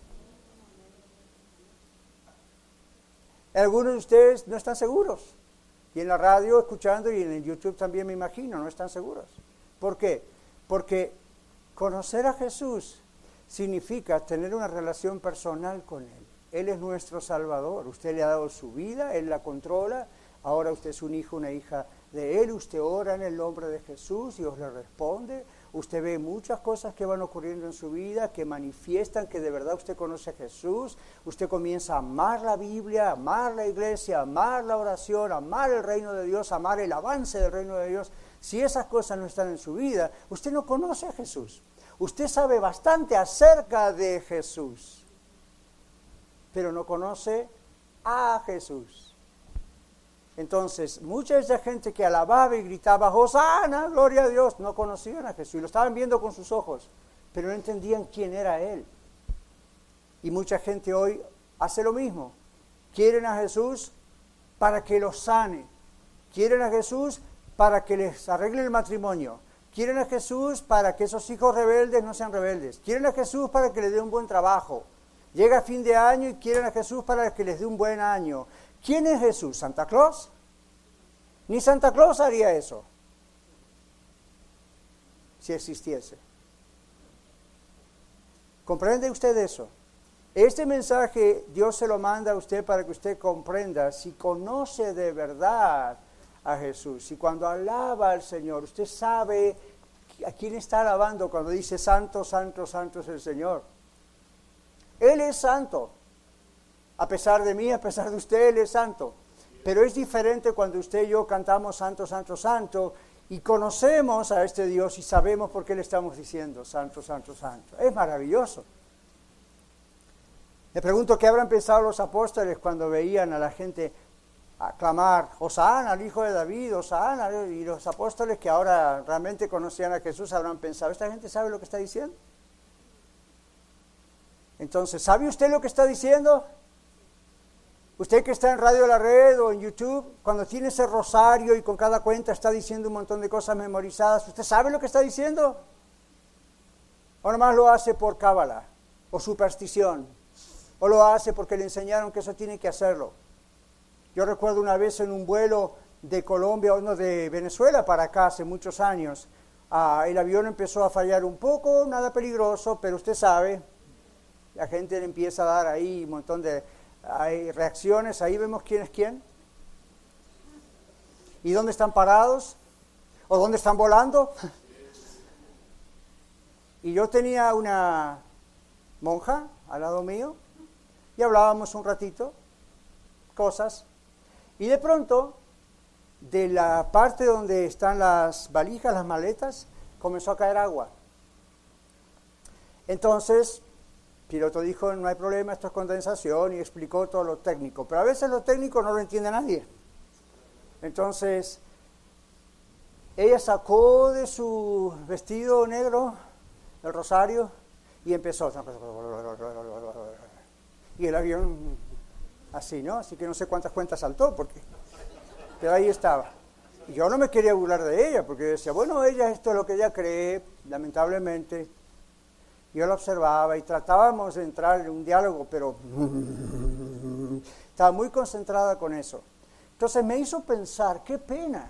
S2: Algunos de ustedes no están seguros. Y en la radio escuchando y en el YouTube también me imagino, no están seguros. ¿Por qué? Porque conocer a Jesús significa tener una relación personal con Él. Él es nuestro Salvador. Usted le ha dado su vida, Él la controla. Ahora usted es un hijo, una hija de Él. Usted ora en el nombre de Jesús y Dios le responde. Usted ve muchas cosas que van ocurriendo en su vida que manifiestan que de verdad usted conoce a Jesús. Usted comienza a amar la Biblia, a amar la iglesia, a amar la oración, a amar el reino de Dios, a amar el avance del reino de Dios. Si esas cosas no están en su vida, usted no conoce a Jesús. Usted sabe bastante acerca de Jesús, pero no conoce a Jesús. Entonces, mucha de esa gente que alababa y gritaba, ¡Hosana, gloria a Dios!, no conocían a Jesús y lo estaban viendo con sus ojos, pero no entendían quién era Él. Y mucha gente hoy hace lo mismo. Quieren a Jesús para que los sane. Quieren a Jesús para que les arregle el matrimonio. Quieren a Jesús para que esos hijos rebeldes no sean rebeldes. Quieren a Jesús para que les dé un buen trabajo. Llega fin de año y quieren a Jesús para que les dé un buen año. ¿Quién es Jesús? ¿Santa Claus? Ni Santa Claus haría eso, si existiese. ¿Comprende usted eso? Este mensaje Dios se lo manda a usted para que usted comprenda si conoce de verdad a Jesús. Y cuando alaba al Señor, usted sabe a quién está alabando cuando dice santo, santo, santo es el Señor. Él es santo. A pesar de mí, a pesar de usted, Él es santo. Pero es diferente cuando usted y yo cantamos santo, santo, santo, y conocemos a este Dios y sabemos por qué le estamos diciendo santo, santo, santo. Es maravilloso. Me pregunto qué habrán pensado los apóstoles cuando veían a la gente aclamar, Hosana, al Hijo de David, Hosana, y los apóstoles que ahora realmente conocían a Jesús habrán pensado, ¿esta gente sabe lo que está diciendo? Entonces, ¿sabe usted lo que está diciendo? Usted que está en Radio La Red o en YouTube, cuando tiene ese rosario y con cada cuenta está diciendo un montón de cosas memorizadas, ¿usted sabe lo que está diciendo? ¿O nomás lo hace por cábala o superstición? ¿O lo hace porque le enseñaron que eso tiene que hacerlo? Yo recuerdo una vez en un vuelo de Colombia, o no, de Venezuela para acá, hace muchos años, el avión empezó a fallar un poco, nada peligroso, pero usted sabe, la gente le empieza a dar ahí un montón de reacciones, ahí vemos quién es quién. ¿Y dónde están parados? ¿O dónde están volando? Y yo tenía una monja al lado mío, y hablábamos un ratito, cosas, y de pronto, de la parte donde están las valijas, las maletas, comenzó a caer agua. Entonces, el piloto dijo, no hay problema, esto es condensación, y explicó todo lo técnico, pero a veces lo técnico no lo entiende nadie. Entonces, ella sacó de su vestido negro el rosario y empezó. Y el avión así, ¿no? Así que no sé cuántas cuentas saltó, pero ahí estaba. Y yo no me quería burlar de ella, porque decía, bueno, ella esto es lo que ella cree, lamentablemente. Yo la observaba y tratábamos de entrar en un diálogo, pero estaba muy concentrada con eso. Entonces me hizo pensar, qué pena.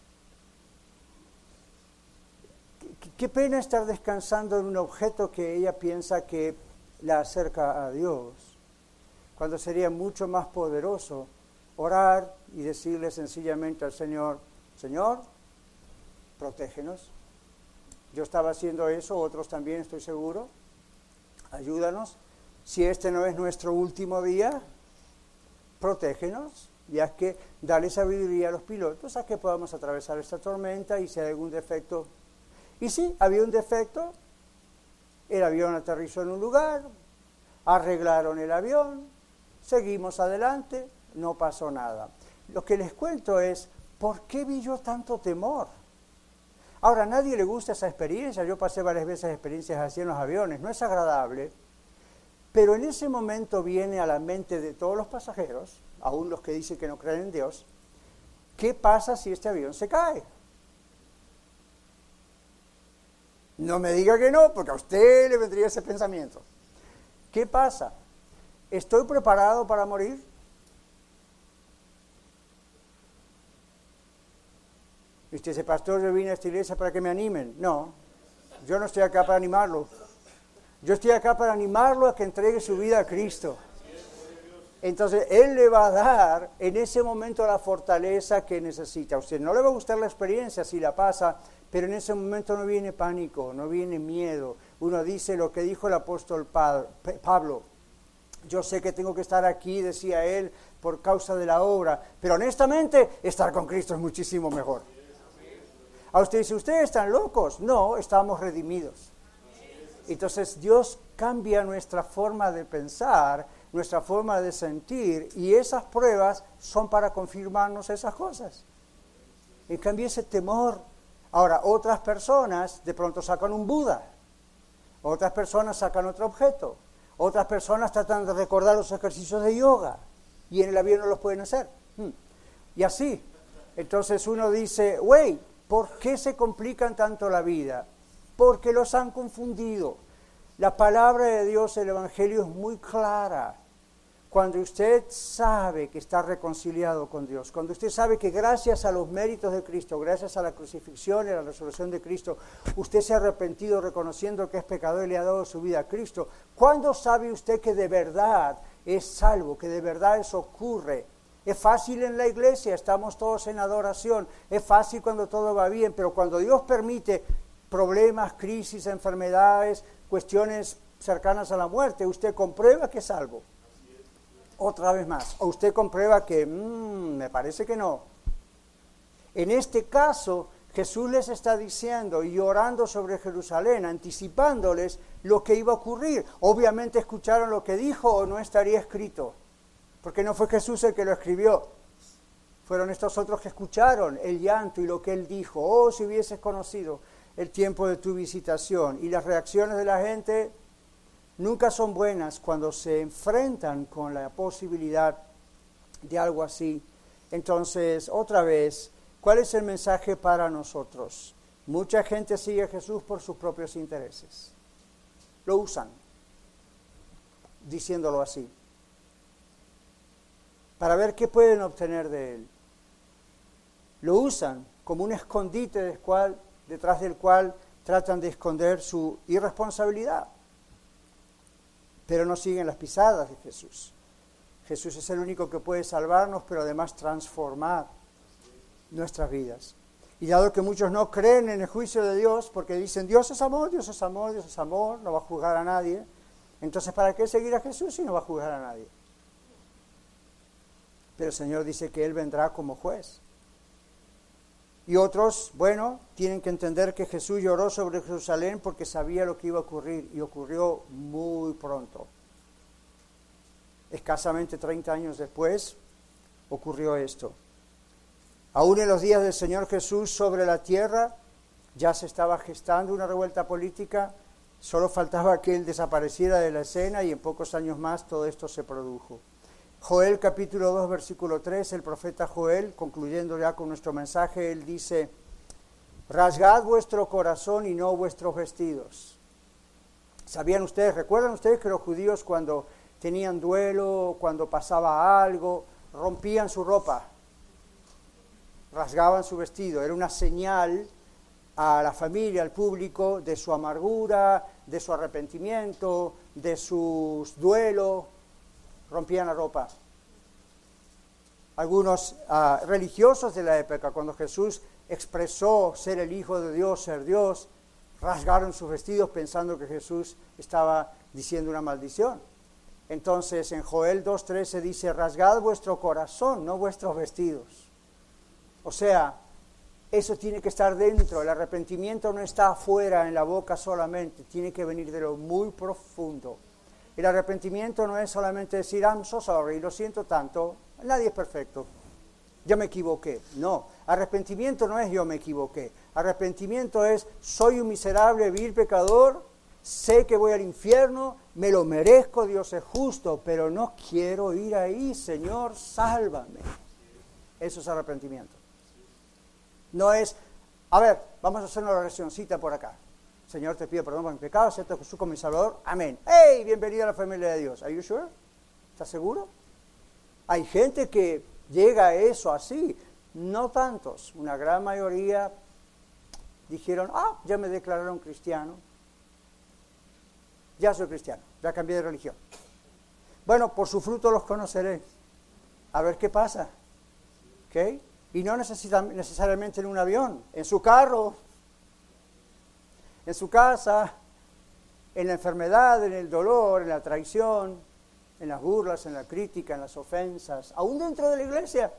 S2: Qué pena estar descansando en un objeto que ella piensa que la acerca a Dios, cuando sería mucho más poderoso orar y decirle sencillamente al Señor, Señor, protégenos. Yo estaba haciendo eso, otros también estoy seguro. Ayúdanos. Si este no es nuestro último día, protégenos. Ya que dale sabiduría a los pilotos a que podamos atravesar esta tormenta y si hay algún defecto. Y sí, había un defecto. El avión aterrizó en un lugar, arreglaron el avión, seguimos adelante, no pasó nada. Lo que les cuento es, ¿por qué vi yo tanto temor? Ahora, a nadie le gusta esa experiencia, yo pasé varias veces experiencias así en los aviones, no es agradable, pero en ese momento viene a la mente de todos los pasajeros, aún los que dicen que no creen en Dios, ¿qué pasa si este avión se cae? No me diga que no, porque a usted le vendría ese pensamiento. ¿Qué pasa? ¿Estoy preparado para morir? Y usted dice, pastor, yo vine a esta iglesia para que me animen. No, yo no estoy acá para animarlo. Yo estoy acá para animarlo a que entregue su vida a Cristo. Entonces, Él le va a dar en ese momento la fortaleza que necesita. A usted no le va a gustar la experiencia si la pasa, pero en ese momento no viene pánico, no viene miedo. Uno dice lo que dijo el apóstol Pablo. Yo sé que tengo que estar aquí, decía él, por causa de la obra, pero honestamente, estar con Cristo es muchísimo mejor. A usted dice, ¿ustedes están locos? No, estamos redimidos. Entonces Dios cambia nuestra forma de pensar, nuestra forma de sentir, y esas pruebas son para confirmarnos esas cosas. En cambio ese temor. Ahora, otras personas de pronto sacan un Buda, otras personas sacan otro objeto, otras personas tratan de recordar los ejercicios de yoga, y en el avión no los pueden hacer. Y así. Entonces uno dice, güey, ¿por qué se complican tanto la vida? Porque los han confundido. La palabra de Dios, el Evangelio es muy clara. Cuando usted sabe que está reconciliado con Dios, cuando usted sabe que gracias a los méritos de Cristo, gracias a la crucifixión y a la resurrección de Cristo, usted se ha arrepentido reconociendo que es pecador y le ha dado su vida a Cristo, ¿cuándo sabe usted que de verdad es salvo, que de verdad eso ocurre? Es fácil en la iglesia, estamos todos en adoración, es fácil cuando todo va bien, pero cuando Dios permite problemas, crisis, enfermedades, cuestiones cercanas a la muerte, usted comprueba que es salvo. Otra vez más. O usted comprueba que, me parece que no. En este caso, Jesús les está diciendo y orando sobre Jerusalén, anticipándoles lo que iba a ocurrir. Obviamente escucharon lo que dijo o no estaría escrito, porque no fue Jesús el que lo escribió. Fueron estos otros que escucharon el llanto y lo que él dijo. Oh, si hubieses conocido el tiempo de tu visitación. Y las reacciones de la gente nunca son buenas cuando se enfrentan con la posibilidad de algo así. Entonces, otra vez, ¿cuál es el mensaje para nosotros? Mucha gente sigue a Jesús por sus propios intereses. Lo usan, diciéndolo así, para ver qué pueden obtener de él. Lo usan como un escondite detrás del cual tratan de esconder su irresponsabilidad. Pero no siguen las pisadas de Jesús. Jesús es el único que puede salvarnos, pero además transformar nuestras vidas. Y dado que muchos no creen en el juicio de Dios, porque dicen Dios es amor, Dios es amor, Dios es amor, no va a juzgar a nadie, entonces ¿para qué seguir a Jesús si no va a juzgar a nadie? Pero el Señor dice que Él vendrá como juez. Y otros, bueno, tienen que entender que Jesús lloró sobre Jerusalén porque sabía lo que iba a ocurrir, y ocurrió muy pronto. Escasamente 30 años después ocurrió esto. Aún en los días del Señor Jesús sobre la tierra ya se estaba gestando una revuelta política, solo faltaba que Él desapareciera de la escena y en pocos años más todo esto se produjo. Joel capítulo 2 versículo 3, el profeta Joel, concluyendo ya con nuestro mensaje, él dice: rasgad vuestro corazón y no vuestros vestidos. ¿Sabían ustedes, recuerdan ustedes que los judíos cuando tenían duelo, cuando pasaba algo, rompían su ropa, rasgaban su vestido? Era una señal a la familia, al público, de su amargura, de su arrepentimiento, de sus duelos. Rompían la ropa. Algunos religiosos de la época, cuando Jesús expresó ser el Hijo de Dios, ser Dios, rasgaron sus vestidos pensando que Jesús estaba diciendo una maldición. Entonces en Joel 2:13 dice: rasgad vuestro corazón, no vuestros vestidos. O sea, eso tiene que estar dentro. El arrepentimiento no está afuera en la boca solamente, tiene que venir de lo muy profundo. El arrepentimiento no es solamente decir I'm so sorry, lo siento tanto, nadie es perfecto, yo me equivoqué. No, arrepentimiento no es yo me equivoqué. Arrepentimiento es soy un miserable, vil pecador, sé que voy al infierno, me lo merezco, Dios es justo, pero no quiero ir ahí, Señor, sálvame. Eso es arrepentimiento. No es, a ver, vamos a hacer una oracióncita por acá. Señor, te pido perdón por mis pecados, acepto a Jesús como mi Salvador. Amén. ¡Hey! Bienvenido a la familia de Dios. ¿Are you sure? ¿Estás seguro? Hay gente que llega a eso así. No tantos. Una gran mayoría dijeron, ya me declararon cristiano. Ya soy cristiano. Ya cambié de religión. Bueno, por su fruto los conoceré. A ver qué pasa. ¿Ok? Y no necesariamente en un avión. En su carro. En su casa, en la enfermedad, en el dolor, en la traición, en las burlas, en la crítica, en las ofensas, aún dentro de la iglesia.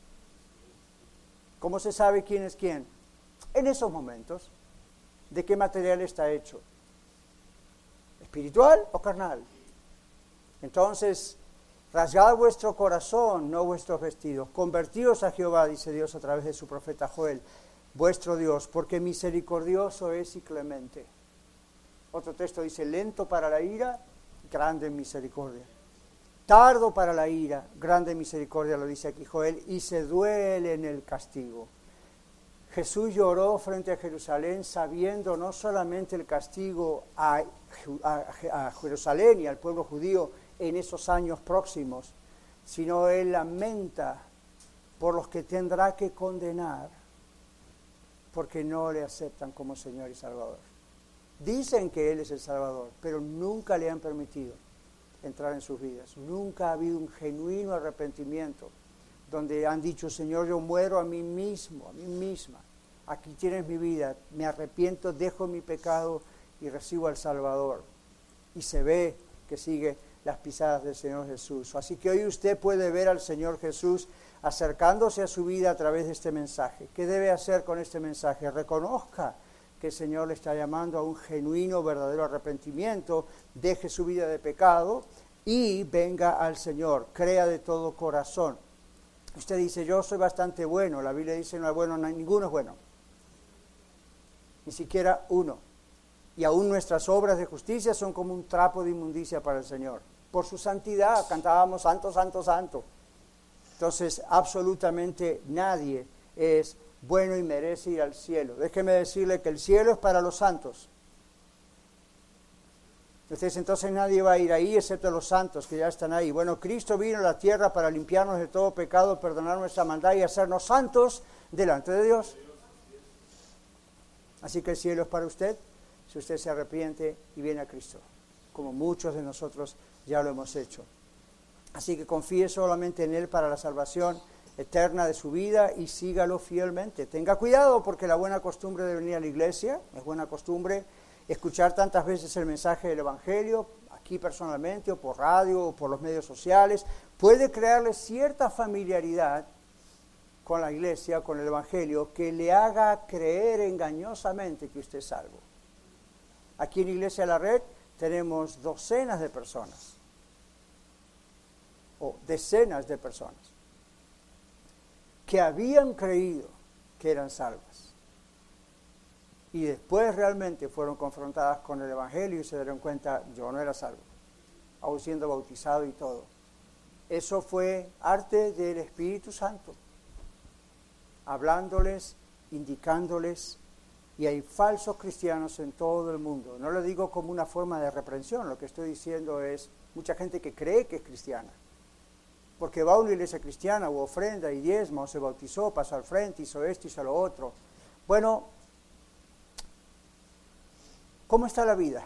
S2: ¿Cómo se sabe quién es quién? En esos momentos, ¿de qué material está hecho? ¿Espiritual o carnal? Entonces, rasgad vuestro corazón, no vuestros vestidos. Convertíos a Jehová, dice Dios a través de su profeta Joel, vuestro Dios, porque misericordioso es y clemente. Otro texto dice, lento para la ira, grande en misericordia. Tardo para la ira, grande en misericordia, lo dice aquí Joel, y se duele en el castigo. Jesús lloró frente a Jerusalén sabiendo no solamente el castigo a Jerusalén y al pueblo judío en esos años próximos, sino Él lamenta por los que tendrá que condenar porque no le aceptan como Señor y Salvador. Dicen que Él es el Salvador, pero nunca le han permitido entrar en sus vidas. Nunca ha habido un genuino arrepentimiento donde han dicho, Señor, yo muero a mí mismo, a mí misma. Aquí tienes mi vida, me arrepiento, dejo mi pecado y recibo al Salvador. y se ve que sigue las pisadas del Señor Jesús. Así que hoy usted puede ver al Señor Jesús acercándose a su vida a través de este mensaje. ¿Qué debe hacer con este mensaje? Reconozca que el Señor le está llamando a un genuino, verdadero arrepentimiento, deje su vida de pecado y venga al Señor, crea de todo corazón. Usted dice, yo soy bastante bueno, la Biblia dice no es bueno, ninguno es bueno, ni siquiera uno. Y aún nuestras obras de justicia son como un trapo de inmundicia para el Señor. Por su santidad cantábamos santo, santo, santo. Entonces, absolutamente nadie es bueno y merece ir al cielo. Déjeme decirle que el cielo es para los santos. Entonces nadie va a ir ahí excepto los santos que ya están ahí. Bueno, Cristo vino a la tierra para limpiarnos de todo pecado, perdonar nuestra maldad y hacernos santos delante de Dios. Así que el cielo es para usted si usted se arrepiente y viene a Cristo, como muchos de nosotros ya lo hemos hecho. Así que confíe solamente en Él para la salvación eterna de su vida y sígalo fielmente. Tenga cuidado porque la buena costumbre de venir a la iglesia, es buena costumbre escuchar tantas veces el mensaje del Evangelio, aquí personalmente, o por radio, o por los medios sociales, puede crearle cierta familiaridad con la iglesia, con el Evangelio, que le haga creer engañosamente que usted es salvo. Aquí en Iglesia de la Red tenemos docenas de personas, o decenas de personas, que habían creído que eran salvas. Y después realmente fueron confrontadas con el Evangelio y se dieron cuenta, yo no era salvo, aún siendo bautizado y todo. Eso fue arte del Espíritu Santo, hablándoles, indicándoles, y hay falsos cristianos en todo el mundo. No lo digo como una forma de reprensión, lo que estoy diciendo es mucha gente que cree que es cristiana, porque va a una iglesia cristiana o ofrenda y diezma, o se bautizó, pasó al frente, hizo esto, hizo lo otro. Bueno, ¿cómo está la vida?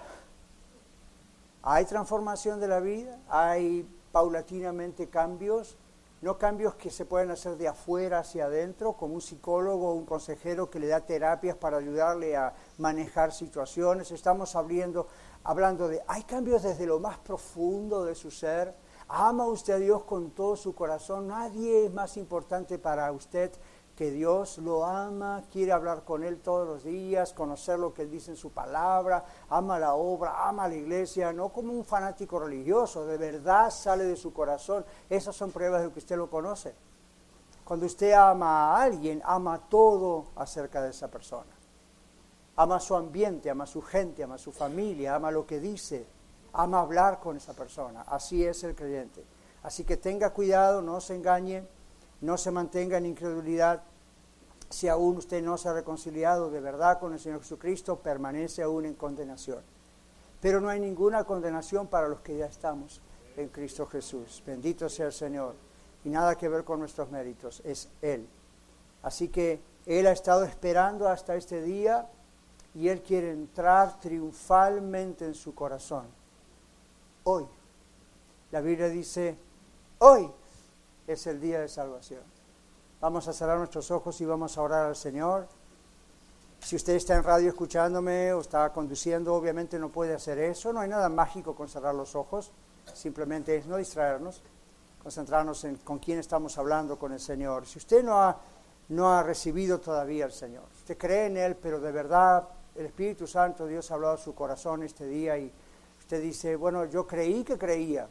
S2: ¿Hay transformación de la vida? ¿Hay paulatinamente cambios? No cambios que se pueden hacer de afuera hacia adentro, como un psicólogo o un consejero que le da terapias para ayudarle a manejar situaciones. Estamos hablando de, ¿hay cambios desde lo más profundo de su ser? ¿Ama usted a Dios con todo su corazón? Nadie es más importante para usted que Dios. Lo ama, quiere hablar con Él todos los días, conocer lo que Él dice en su palabra, ama la obra, ama la iglesia, no como un fanático religioso, de verdad sale de su corazón. Esas son pruebas de que usted lo conoce. Cuando usted ama a alguien, ama todo acerca de esa persona. Ama su ambiente, ama su gente, ama su familia, ama lo que dice, ama hablar con esa persona. Así es el creyente. Así que tenga cuidado, no se engañe, no se mantenga en incredulidad. Si aún usted no se ha reconciliado de verdad con el Señor Jesucristo, permanece aún en condenación. Pero no hay ninguna condenación para los que ya estamos en Cristo Jesús. Bendito sea el Señor. Y nada que ver con nuestros méritos, es Él. Así que Él ha estado esperando hasta este día y Él quiere entrar triunfalmente en su corazón. Hoy. La Biblia dice, hoy es el día de salvación. Vamos a cerrar nuestros ojos y vamos a orar al Señor. Si usted está en radio escuchándome o está conduciendo, obviamente no puede hacer eso. No hay nada mágico con cerrar los ojos. Simplemente es no distraernos, concentrarnos en con quién estamos hablando, con el Señor. Si usted no ha recibido todavía al Señor, usted cree en Él, pero de verdad el Espíritu Santo, Dios ha hablado a su corazón este día y usted dice, bueno, yo creí que creía.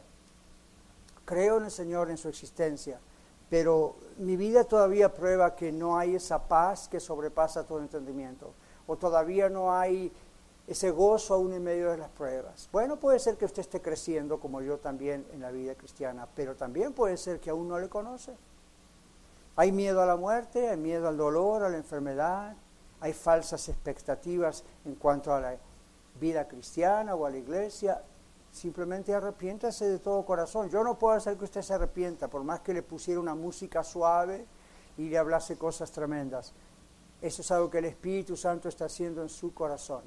S2: Creo en el Señor, en su existencia, pero mi vida todavía prueba que no hay esa paz que sobrepasa todo entendimiento, o todavía no hay ese gozo aún en medio de las pruebas. Bueno, puede ser que usted esté creciendo como yo también en la vida cristiana, pero también puede ser que aún no le conoce. Hay miedo a la muerte, hay miedo al dolor, a la enfermedad, hay falsas expectativas en cuanto a la vida cristiana o a la iglesia. Simplemente arrepiéntase de todo corazón. Yo no puedo hacer que usted se arrepienta, por más que le pusiera una música suave y le hablase cosas tremendas. Eso es algo que el Espíritu Santo está haciendo en su corazón.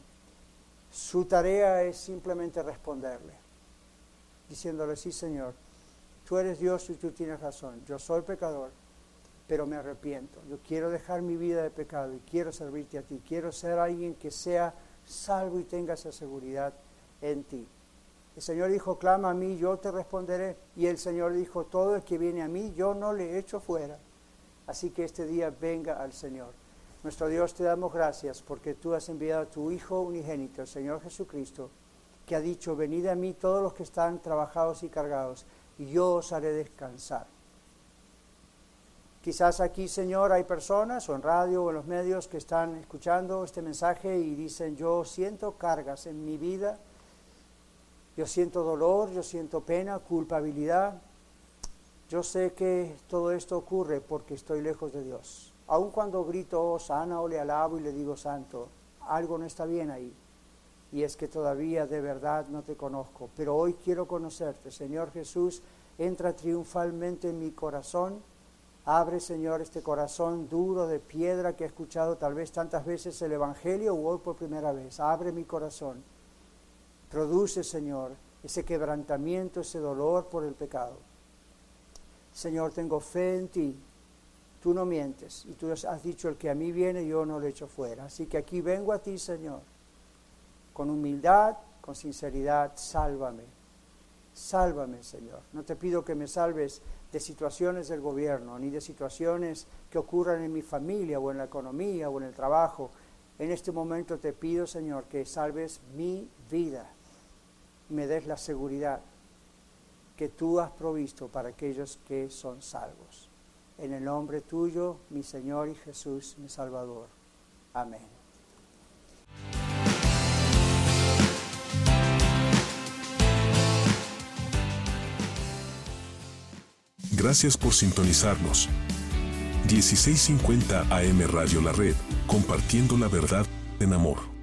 S2: Su tarea es simplemente responderle, diciéndole, sí Señor, tú eres Dios y tú tienes razón. Yo soy pecador, pero me arrepiento. Yo quiero dejar mi vida de pecado y quiero servirte a ti. Quiero ser alguien que sea salvo y tenga esa seguridad en ti. El Señor dijo, clama a mí, yo te responderé. Y el Señor dijo, todo el que viene a mí, yo no le echo fuera. Así que este día venga al Señor. Nuestro Dios, te damos gracias porque tú has enviado a tu Hijo unigénito, el Señor Jesucristo, que ha dicho, venid a mí todos los que están trabajados y cargados, y yo os haré descansar. Quizás aquí, Señor, hay personas, o en radio o en los medios, que están escuchando este mensaje y dicen, yo siento cargas en mi vida, yo siento dolor, yo siento pena, culpabilidad. Yo sé que todo esto ocurre porque estoy lejos de Dios. Aun cuando grito, oh, sana, o le alabo y le digo santo, algo no está bien ahí. Y es que todavía de verdad no te conozco. Pero hoy quiero conocerte. Señor Jesús, entra triunfalmente en mi corazón. Abre, Señor, este corazón duro de piedra que he escuchado tal vez tantas veces el Evangelio o hoy por primera vez. Abre mi corazón. Produce, Señor, ese quebrantamiento, ese dolor por el pecado. Señor, tengo fe en ti. Tú no mientes. Y tú has dicho, el que a mí viene, yo no lo echo fuera. Así que aquí vengo a ti, Señor. Con humildad, con sinceridad, sálvame. Sálvame, Señor. No te pido que me salves de situaciones del gobierno, ni de situaciones que ocurran en mi familia, o en la economía, o en el trabajo. En este momento te pido, Señor, que salves mi vida. Me des la seguridad que tú has provisto para aquellos que son salvos. En el nombre tuyo, mi Señor y Jesús, mi Salvador. Amén.
S1: Gracias por sintonizarnos. 1650 AM Radio La Red, compartiendo la verdad en amor.